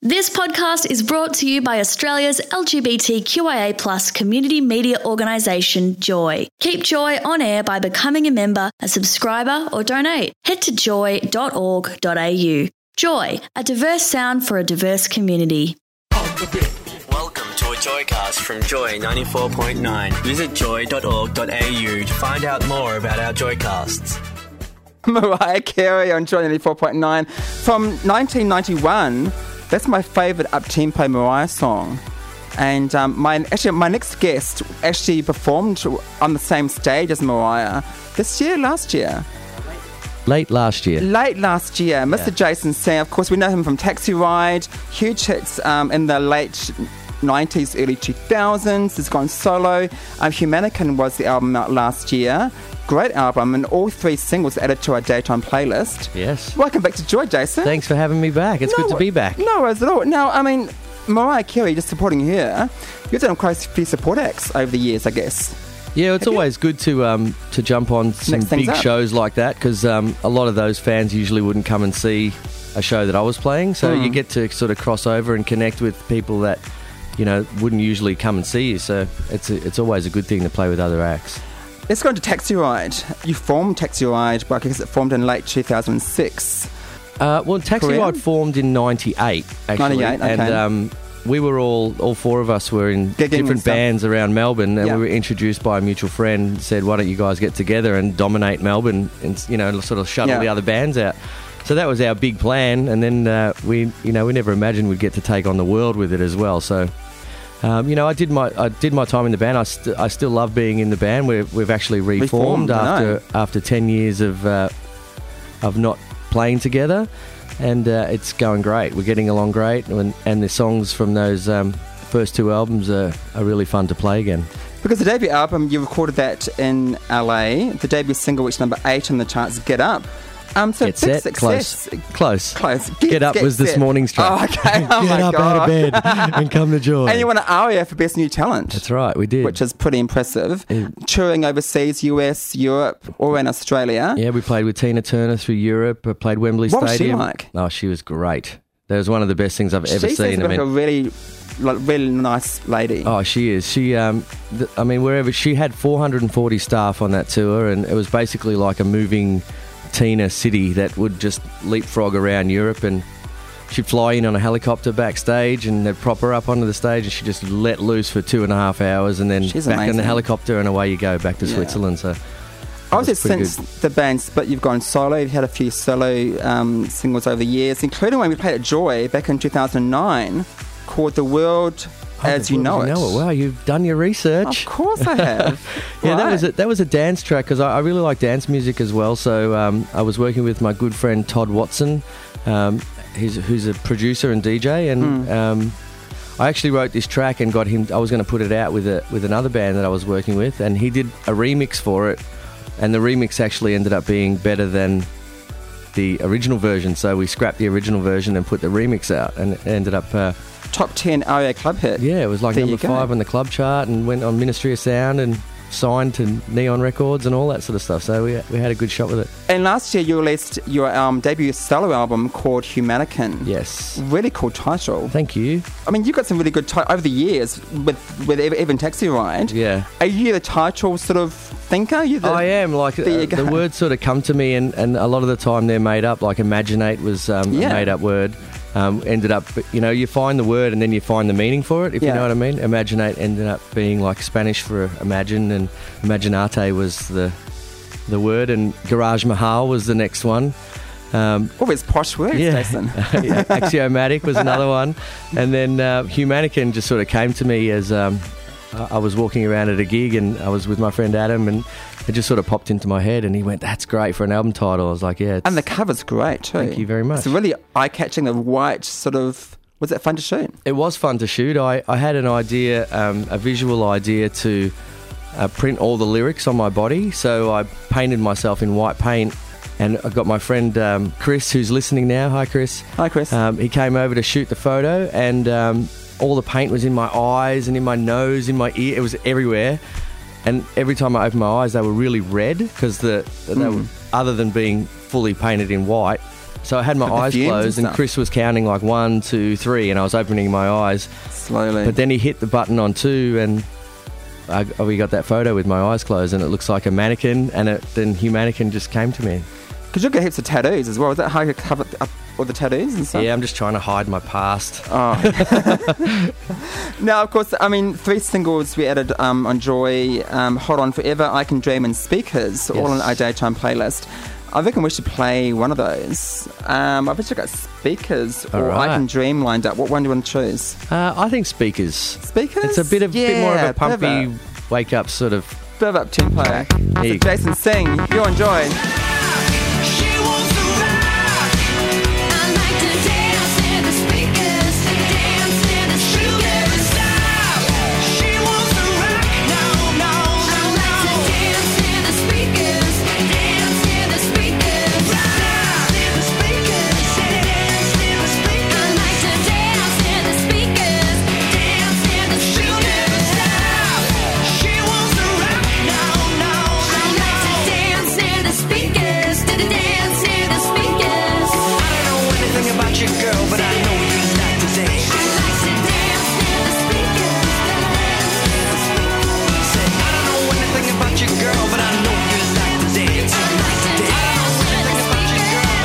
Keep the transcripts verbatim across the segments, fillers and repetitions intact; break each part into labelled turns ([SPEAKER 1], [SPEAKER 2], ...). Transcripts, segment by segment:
[SPEAKER 1] This podcast is brought to you by Australia's L G B T Q I A plus community media organisation, Joy. Keep Joy on air by becoming a member, a subscriber or donate. Head to joy dot org dot a u. Joy, a diverse sound for a diverse community.
[SPEAKER 2] Welcome to a Joycast from Joy ninety-four point nine. Visit joy dot org dot a u to find out more about our Joycasts.
[SPEAKER 3] Mariah Carey on Joy ninety-four point nine from nineteen ninety-one. That's my favourite up-tempo Mariah song. And um, my actually my next guest actually performed on the same stage as Mariah this year, last year.
[SPEAKER 4] Late last year.
[SPEAKER 3] Late last year. Mister
[SPEAKER 4] Yeah.
[SPEAKER 3] Jason Sam, of course, we know him from Taxi Ride, huge hits um, in the late nineties, early two thousands. He's gone solo. Um, Humanican was the album out last year. Great album, and all three singles added to our daytime playlist.
[SPEAKER 4] Yes.
[SPEAKER 3] Welcome back to Joy, Jason.
[SPEAKER 4] Thanks for having me back. It's
[SPEAKER 3] No
[SPEAKER 4] good to be back.
[SPEAKER 3] No worries at all. Now, I mean, Mariah Carey, just supporting her, you've done quite a few support acts over the years, I guess.
[SPEAKER 4] Yeah, it's
[SPEAKER 3] Have you?
[SPEAKER 4] always good to um, to jump on some
[SPEAKER 3] Mix things
[SPEAKER 4] big
[SPEAKER 3] up.
[SPEAKER 4] shows like that because um, a lot of those fans usually wouldn't come and see a show that I was playing. So
[SPEAKER 3] Mm.
[SPEAKER 4] you get to sort of cross over and connect with people that, you know, wouldn't usually come and see you. So it's a, it's always a good thing to play with other acts.
[SPEAKER 3] Let's go into Taxi Ride. You formed Taxi Ride, but I guess it formed in late two thousand six.
[SPEAKER 4] Uh, well, Taxi
[SPEAKER 3] Korean?
[SPEAKER 4] Ride formed in ninety-eight, actually.
[SPEAKER 3] ninety-eight, okay.
[SPEAKER 4] And um, we were all, all four of us were in
[SPEAKER 3] Gigging and
[SPEAKER 4] different
[SPEAKER 3] stuff.
[SPEAKER 4] bands around Melbourne, and
[SPEAKER 3] Yeah.
[SPEAKER 4] we were introduced by a mutual friend, said, why don't you guys get together and dominate Melbourne and, you know, sort of shuttle
[SPEAKER 3] Yeah.
[SPEAKER 4] the other bands out. So that was our big plan, and then uh, we, you know, we never imagined we'd get to take on the world with it as well. So, um, you know, I did my I did my time in the band. I, st- I still love being in the band. We've we've actually reformed,
[SPEAKER 3] Reformed, I know.
[SPEAKER 4] after after ten years of uh, of not playing together, and uh, it's going great. We're getting along great, and, and the songs from those um, first two albums are, are really fun to play again.
[SPEAKER 3] Because the debut album, you recorded that in L A. The debut single, which number eight on the charts, Get Up. Um, so
[SPEAKER 4] Get
[SPEAKER 3] big
[SPEAKER 4] set,
[SPEAKER 3] success.
[SPEAKER 4] close, close.
[SPEAKER 3] Close.
[SPEAKER 4] Get, Up was this
[SPEAKER 3] Set.
[SPEAKER 4] morning's track.
[SPEAKER 3] Oh, okay. Oh,
[SPEAKER 4] Get
[SPEAKER 3] my
[SPEAKER 4] up
[SPEAKER 3] God.
[SPEAKER 4] out of bed and come to Joy.
[SPEAKER 3] And you won an ARIA for Best New Talent.
[SPEAKER 4] That's right, we did.
[SPEAKER 3] Which is pretty impressive.
[SPEAKER 4] Yeah.
[SPEAKER 3] Touring overseas, U S, Europe, or in Australia.
[SPEAKER 4] Yeah, we played with Tina Turner through Europe. I played Wembley
[SPEAKER 3] What was she
[SPEAKER 4] Stadium.
[SPEAKER 3] like?
[SPEAKER 4] Oh, she was great. That was one of the best things I've ever
[SPEAKER 3] she
[SPEAKER 4] seen.
[SPEAKER 3] seems like a really, like, really nice lady.
[SPEAKER 4] Oh, she is. She, um, th- I mean, wherever she had four hundred forty staff on that tour, and it was basically like a moving Tina city that would just leapfrog around Europe, and she'd fly in on a helicopter backstage, and they'd prop her up onto the stage, and she just let loose for two and a half hours, and then
[SPEAKER 3] She's
[SPEAKER 4] back in
[SPEAKER 3] amazing.
[SPEAKER 4] the helicopter, and away you go back to
[SPEAKER 3] Yeah.
[SPEAKER 4] Switzerland. So
[SPEAKER 3] Obviously,
[SPEAKER 4] pretty
[SPEAKER 3] since the band split, you've gone solo. You've had a few solo um, singles over the years, including one we played at Joy back in two thousand nine called The World As You Know It.
[SPEAKER 4] know it. Wow, you've done your research.
[SPEAKER 3] Of course I have.
[SPEAKER 4] Yeah, that
[SPEAKER 3] Right.
[SPEAKER 4] was a, that was a dance track because I, I really like dance music as well. So um, I was working with my good friend Todd Watson, um, he's, who's a producer and D J, and
[SPEAKER 3] Hmm.
[SPEAKER 4] um, I actually wrote this track and got him. I was going to put it out with a with another band that I was working with, and he did a remix for it, and the remix actually ended up being better than the original version. So we scrapped the original version and put the remix out, and it ended up. Uh,
[SPEAKER 3] Top ten ARIA club hit.
[SPEAKER 4] Yeah, it was like
[SPEAKER 3] There
[SPEAKER 4] number
[SPEAKER 3] you go.
[SPEAKER 4] five on the club chart, and went on Ministry of Sound and signed to Neon Records and all that sort of stuff. So we we had a good shot with it.
[SPEAKER 3] And last year you released your um, debut solo album called Humanican.
[SPEAKER 4] Yes.
[SPEAKER 3] Really cool title.
[SPEAKER 4] Thank you.
[SPEAKER 3] I mean, you've got some really good titles over the years with with Ev- Even Taxi Ride.
[SPEAKER 4] Yeah.
[SPEAKER 3] Are you the title sort of thinker? You the,
[SPEAKER 4] I am. Like,
[SPEAKER 3] There you
[SPEAKER 4] uh,
[SPEAKER 3] go.
[SPEAKER 4] the words sort of come to me, and, and a lot of the time they're made up. Like Imaginate was um,
[SPEAKER 3] Yeah.
[SPEAKER 4] a made up word. Um, ended up, you know, you find the word and then you find the meaning for it, if
[SPEAKER 3] Yeah.
[SPEAKER 4] you know what I mean. Imaginate ended up being like Spanish for imagine, and Imaginate was the the word, and Garage Mahal was the next one. Um,
[SPEAKER 3] All these posh words, Jason.
[SPEAKER 4] Yeah, Axiomatic was another one. And then uh, Humanican just sort of came to me as um, I I was walking around at a gig, and I was with my friend Adam, and it just sort of popped into my head, and he went, that's great for an album title. I was like, yeah. It's,
[SPEAKER 3] And the cover's great too.
[SPEAKER 4] Thank you very much.
[SPEAKER 3] It's really eye-catching, the white sort of... Was it fun to shoot?
[SPEAKER 4] It was fun to shoot. I, I had an idea, um, a visual idea to uh, print all the lyrics on my body. So I painted myself in white paint, and I got my friend um, Chris, who's listening now. Hi, Chris.
[SPEAKER 3] Hi, Chris.
[SPEAKER 4] Um, he came over to shoot the photo, and um, all the paint was in my eyes and in my nose, in my ear. It was everywhere. And every time I opened my eyes, they were really red because the, they
[SPEAKER 3] Mm.
[SPEAKER 4] were, other than being fully painted in white, So I had my
[SPEAKER 3] The
[SPEAKER 4] eyes
[SPEAKER 3] fumes and
[SPEAKER 4] closed, and
[SPEAKER 3] stuff.
[SPEAKER 4] Chris was counting like one, two, three, and I was opening my eyes.
[SPEAKER 3] Slowly.
[SPEAKER 4] But then he hit the button on two, and I, we got that photo with my eyes closed, and it looks like a mannequin, and it, then Hugh Mannequin just came to me.
[SPEAKER 3] Because you've got heaps of tattoos as well. Is that how you cover up all the tattoos and stuff?
[SPEAKER 4] Yeah, I'm just trying to hide my past.
[SPEAKER 3] Oh. Now, of course, I mean, three singles we added um, on Joy, um, Hold On Forever, I Can Dream, and Speakers, all
[SPEAKER 4] Yes.
[SPEAKER 3] on our daytime playlist. I reckon we should play one of those. Um, I've actually got Speakers
[SPEAKER 4] All
[SPEAKER 3] or I
[SPEAKER 4] right.
[SPEAKER 3] Can Dream lined up. What one do you want to choose?
[SPEAKER 4] Uh, I think Speakers.
[SPEAKER 3] Speakers?
[SPEAKER 4] It's a bit of
[SPEAKER 3] yeah,
[SPEAKER 4] bit more of a
[SPEAKER 3] bit of
[SPEAKER 4] pumpy, wake up sort of.
[SPEAKER 3] Bit of up tempo.
[SPEAKER 4] There
[SPEAKER 3] So
[SPEAKER 4] you go.
[SPEAKER 3] Jason Singh, you're on Joy.
[SPEAKER 5] She wants to rock. I like to dance in the speakers, dance in the speakers. She wants to rock. No, no, I like to dance in the speakers, dance in the speakers. Dance in the speakers, dance in the speakers. I like to dance in the speakers, dance in the speakers. She wants to rock. No, no, I like to dance in the speakers, to the dance in the speakers.
[SPEAKER 6] I don't know anything about you, girl, but I know you like to dance.
[SPEAKER 5] I like to dance in the speakers, dance in the speakers.
[SPEAKER 6] Say, I don't know anything about you, girl, but I know you like to dance.
[SPEAKER 5] I like to dance in the speakers,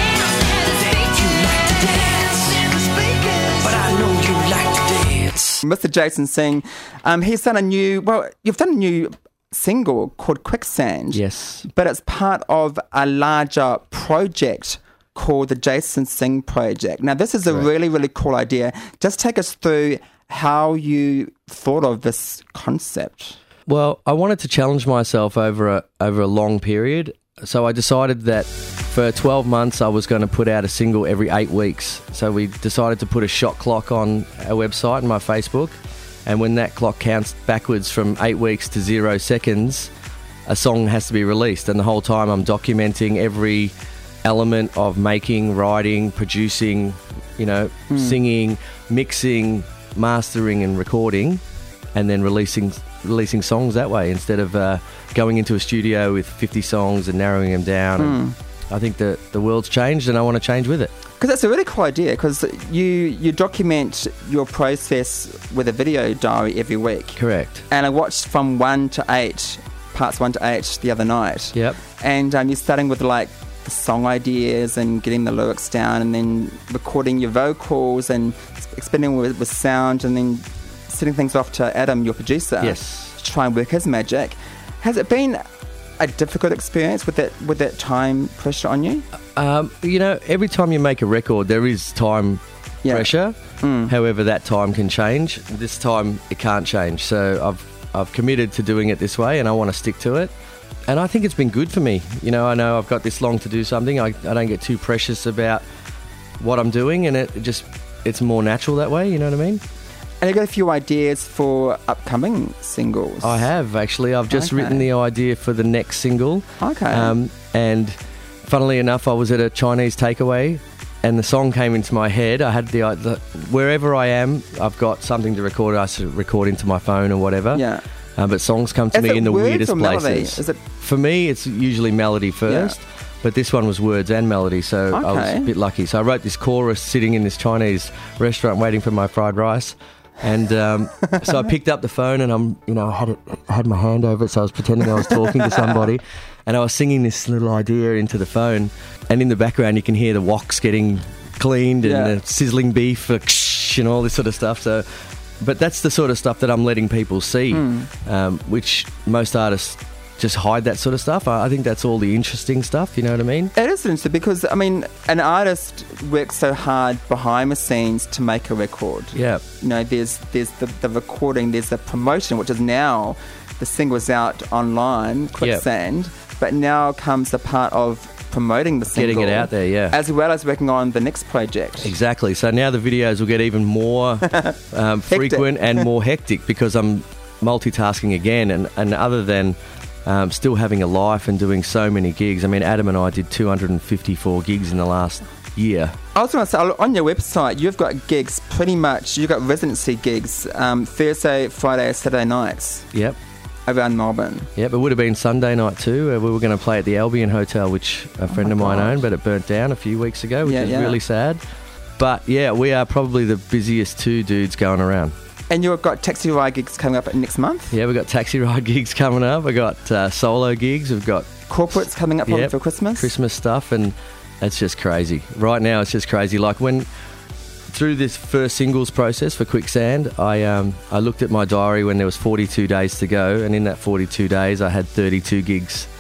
[SPEAKER 5] dance in the speakers.
[SPEAKER 6] You like to dance in the speakers, but I know you like to dance.
[SPEAKER 3] Mister Jason Singh, um, he's done a new, well, you've done a new single called Quicksand.
[SPEAKER 4] Yes.
[SPEAKER 3] But it's part of a larger project called the Jason Singh Project. Now, this is a
[SPEAKER 4] Correct.
[SPEAKER 3] really, really cool idea. Just take us through how you thought of this concept.
[SPEAKER 4] Well, I wanted to challenge myself over a over a long period, so I decided that for twelve months I was going to put out a single every eight weeks. So we decided to put a shot clock on our website and my Facebook, and when that clock counts backwards from eight weeks to zero seconds, a song has to be released. And the whole time I'm documenting every element of making, writing, producing, you know, singing, mixing, mastering and recording, and then releasing releasing songs that way instead of uh, going into a studio with fifty songs and narrowing them down. And I think that the world's changed and I want to change with it.
[SPEAKER 3] Because that's a really cool idea, because you, you document your process with a video diary every week.
[SPEAKER 4] Correct.
[SPEAKER 3] And I watched from one to eight, parts one to eight the other night.
[SPEAKER 4] Yep.
[SPEAKER 3] And um, you're starting with like the song ideas and getting the lyrics down, and then recording your vocals and experimenting with, with sound, and then sending things off to Adam, your producer.
[SPEAKER 4] Yes.
[SPEAKER 3] To try and work his magic. Has it been a difficult experience with that with that time pressure on you?
[SPEAKER 4] Um, you know, every time you make a record, there is time
[SPEAKER 3] Yeah.
[SPEAKER 4] pressure. However, that time can change. This time, it can't change. So I've I've committed to doing it this way, and I want to stick to it. And I think it's been good for me. You know, I know I've got this long to do something. I, I don't get too precious about what I'm doing, and it just it's more natural that way. You know what I mean?
[SPEAKER 3] And you've got a few ideas for upcoming singles.
[SPEAKER 4] I have actually. I've just
[SPEAKER 3] Okay.
[SPEAKER 4] written the idea for the next single.
[SPEAKER 3] Okay.
[SPEAKER 4] Um, and funnily enough, I was at a Chinese takeaway, and the song came into my head. I had the, uh, the wherever I am, I've got something to record. I sort of record into my phone or whatever.
[SPEAKER 3] Yeah.
[SPEAKER 4] Uh, but songs come to
[SPEAKER 3] Is
[SPEAKER 4] me
[SPEAKER 3] it
[SPEAKER 4] in the
[SPEAKER 3] words
[SPEAKER 4] weirdest
[SPEAKER 3] or melody?
[SPEAKER 4] places.
[SPEAKER 3] Is it-
[SPEAKER 4] For me, it's usually melody first. But this one was words and melody, so I was
[SPEAKER 3] Okay.
[SPEAKER 4] a bit lucky. So I wrote this chorus sitting in this Chinese restaurant waiting for my fried rice. And um, so I picked up the phone, and I'm, you know, I had it, had my hand over it, so I was pretending I was talking to somebody, and I was singing this little idea into the phone. And in the background, you can hear the woks getting cleaned and
[SPEAKER 3] Yeah.
[SPEAKER 4] the sizzling beef uh, and all this sort of stuff. So, but that's the sort of stuff that I'm letting people see, um, which most artists just hide that sort of stuff. I, I think that's all the interesting stuff. You know what I mean?
[SPEAKER 3] It is interesting because, I mean, an artist works so hard behind the scenes to make a record.
[SPEAKER 4] Yeah.
[SPEAKER 3] You know, there's there's the, the recording, there's the promotion, which is now the single's out online, Quicksand, but now comes the part of promoting the single.
[SPEAKER 4] Getting it out there, yeah.
[SPEAKER 3] As well as working on the next project.
[SPEAKER 4] Exactly. So now the videos will get even more um, frequent and more hectic because I'm multitasking again. And, and other than um, still having a life and doing so many gigs, I mean, Adam and I did two hundred fifty-four gigs in the last year.
[SPEAKER 3] I was going to say, on your website, you've got gigs pretty much, you've got residency gigs um, Thursday, Friday, Saturday nights.
[SPEAKER 4] Yep.
[SPEAKER 3] around Melbourne.
[SPEAKER 4] Yep, it would have been Sunday night too. Uh, we were going to play at the Albion Hotel, which a friend
[SPEAKER 3] my
[SPEAKER 4] of mine
[SPEAKER 3] God.
[SPEAKER 4] owned, but it burnt down a few weeks ago, which
[SPEAKER 3] Yeah,
[SPEAKER 4] is
[SPEAKER 3] yeah.
[SPEAKER 4] really sad. But yeah, we are probably the busiest two dudes going around.
[SPEAKER 3] And you've got taxi ride gigs coming up next month.
[SPEAKER 4] Yeah, we've got taxi ride gigs coming up. We've got uh, solo gigs. We've got
[SPEAKER 3] Corporates coming up probably
[SPEAKER 4] Yep,
[SPEAKER 3] for Christmas.
[SPEAKER 4] Christmas stuff, and it's just crazy. Right now, it's just crazy. Like when through this first singles process for Quicksand, I um, I looked at my diary when there was forty-two days to go, and in that forty-two days, I had thirty-two gigs.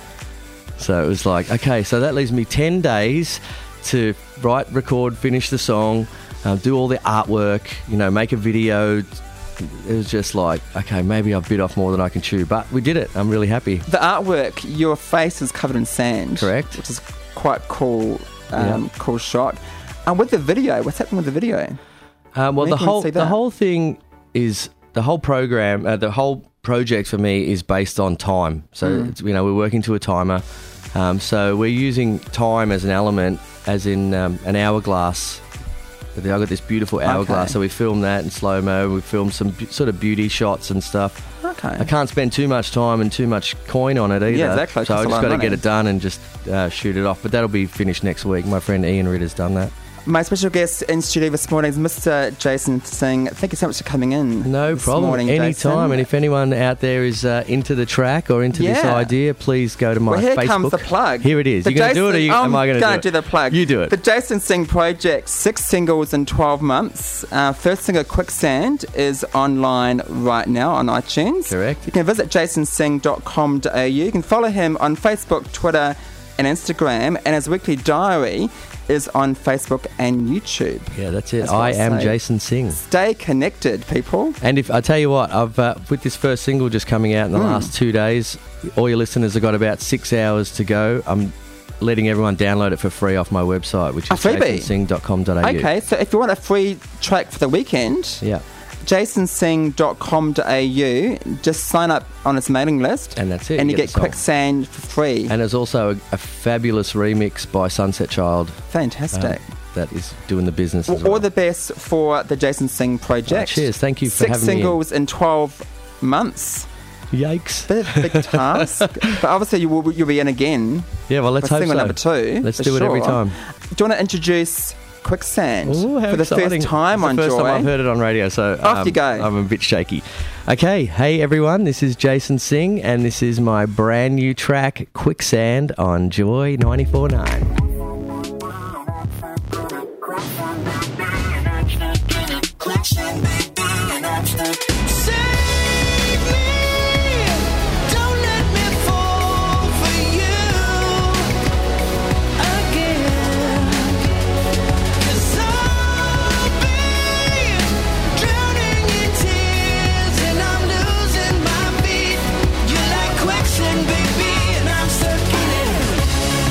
[SPEAKER 4] So it was like, okay, so that leaves me ten days to write, record, finish the song, um, do all the artwork, you know, make a video. It was just like, okay, maybe I've bit off more than I can chew, but we did it. I'm really happy.
[SPEAKER 3] The artwork, your face is covered in sand.
[SPEAKER 4] Correct.
[SPEAKER 3] Which is quite cool, um,
[SPEAKER 4] Yeah.
[SPEAKER 3] cool shot. And with the video, what's happening with the video?
[SPEAKER 4] Um, well,
[SPEAKER 3] Where
[SPEAKER 4] the
[SPEAKER 3] can we
[SPEAKER 4] whole
[SPEAKER 3] see
[SPEAKER 4] the
[SPEAKER 3] that?
[SPEAKER 4] whole thing is the whole program, uh, the whole project for me is based on time. So
[SPEAKER 3] Mm.
[SPEAKER 4] it's, you know, we're working to a timer. Um, so we're using time as an element, as in um, an hourglass. I've got this beautiful hourglass,
[SPEAKER 3] Okay.
[SPEAKER 4] so we filmed that in slow mo. We filmed some bu- sort of beauty shots and stuff.
[SPEAKER 3] Okay.
[SPEAKER 4] I can't spend too much time and too much coin on it either.
[SPEAKER 3] Yeah, exactly.
[SPEAKER 4] So I
[SPEAKER 3] Costs a
[SPEAKER 4] just
[SPEAKER 3] lot
[SPEAKER 4] got
[SPEAKER 3] of
[SPEAKER 4] to get
[SPEAKER 3] money.
[SPEAKER 4] it done and just uh, shoot it off. But that'll be finished next week. My friend Ian Ritter's done that.
[SPEAKER 3] My special guest in studio this morning is Mister Jason Singh. Thank you so much for coming in.
[SPEAKER 4] No
[SPEAKER 3] this
[SPEAKER 4] problem.
[SPEAKER 3] morning,
[SPEAKER 4] Anytime.
[SPEAKER 3] Jason.
[SPEAKER 4] And if anyone out there is uh, into the track or into this
[SPEAKER 3] Yeah.
[SPEAKER 4] idea, please go to my
[SPEAKER 3] Well, here
[SPEAKER 4] Facebook.
[SPEAKER 3] comes the plug.
[SPEAKER 4] Here it is.
[SPEAKER 3] The
[SPEAKER 4] You're going to do it, or you,
[SPEAKER 3] Jason-
[SPEAKER 4] am I going to do
[SPEAKER 3] I'm
[SPEAKER 4] it?
[SPEAKER 3] going to do the plug.
[SPEAKER 4] You do it.
[SPEAKER 3] The Jason Singh Project, six singles in twelve months. Uh, first single, Quicksand, is online right now on iTunes.
[SPEAKER 4] Correct.
[SPEAKER 3] You can visit jason singh dot com dot a u. You can follow him on Facebook, Twitter, and Instagram. And his weekly diary is on Facebook and YouTube.
[SPEAKER 4] Yeah, that's it.
[SPEAKER 3] That's what
[SPEAKER 4] I
[SPEAKER 3] I
[SPEAKER 4] am
[SPEAKER 3] say.
[SPEAKER 4] Jason Singh.
[SPEAKER 3] Stay connected, people.
[SPEAKER 4] And if I tell you what, I've uh, with this first single just coming out in the
[SPEAKER 3] Mm.
[SPEAKER 4] last two days, all your listeners have got about six hours to go. I'm letting everyone download it for free off my website, which
[SPEAKER 3] A
[SPEAKER 4] is
[SPEAKER 3] freebie?
[SPEAKER 4] jason singh dot com dot a u.
[SPEAKER 3] Okay, so if you want a free track for the weekend,
[SPEAKER 4] Yeah,
[SPEAKER 3] jason singh dot com dot a u, just sign up on his mailing list.
[SPEAKER 4] and that's it.
[SPEAKER 3] And you get
[SPEAKER 4] the song.
[SPEAKER 3] Quicksand for free.
[SPEAKER 4] And there's also a, a fabulous remix by Sunset Child.
[SPEAKER 3] Fantastic.
[SPEAKER 4] um, that is doing the business
[SPEAKER 3] well,
[SPEAKER 4] as well.
[SPEAKER 3] all the best for the Jason Singh project.
[SPEAKER 4] Oh, cheers. Thank you for
[SPEAKER 3] Six
[SPEAKER 4] having me in.
[SPEAKER 3] singles in twelve months.
[SPEAKER 4] Yikes.
[SPEAKER 3] Bit of a big task. But obviously you will, you'll be in again
[SPEAKER 4] Yeah, well, let's
[SPEAKER 3] for
[SPEAKER 4] hope
[SPEAKER 3] single
[SPEAKER 4] so.
[SPEAKER 3] number two.
[SPEAKER 4] Let's
[SPEAKER 3] for
[SPEAKER 4] do it every
[SPEAKER 3] sure.
[SPEAKER 4] time.
[SPEAKER 3] Do you want to introduce Quicksand
[SPEAKER 4] Ooh, how
[SPEAKER 3] for the
[SPEAKER 4] exciting.
[SPEAKER 3] first time
[SPEAKER 4] It's
[SPEAKER 3] on
[SPEAKER 4] the first
[SPEAKER 3] Joy?
[SPEAKER 4] time I've heard it on radio, so
[SPEAKER 3] Off
[SPEAKER 4] um,
[SPEAKER 3] you go.
[SPEAKER 4] I'm a bit shaky. Okay, hey everyone, this is Jason Singh, and this is my brand new track, Quicksand, on Joy ninety-four point nine.
[SPEAKER 5] Save me, don't let me fall for you again. 'Cause I'll be drowning in tears and I'm losing my beat. You're like quicksand, baby, and I'm stuck in it.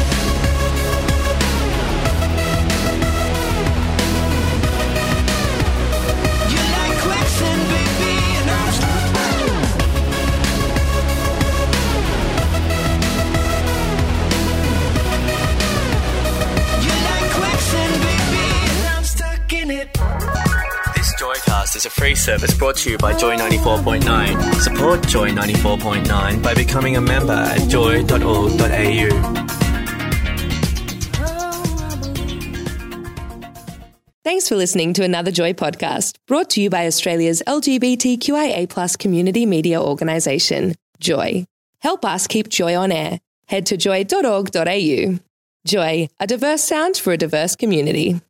[SPEAKER 5] You're like quicksand, baby, and I'm stuck in it. You're like quicksand, baby, and I'm stuck in it.
[SPEAKER 2] This Joycast is a free service brought to you by Joy ninety-four point nine. Support Joy ninety-four point nine by becoming a member at joy dot org dot a u.
[SPEAKER 7] Thanks for listening to another Joy podcast, brought to you by Australia's L G B T Q I A plus community media organisation, Joy. Help us keep Joy on air. Head to joy dot org dot a u. Joy, a diverse sound for a diverse community.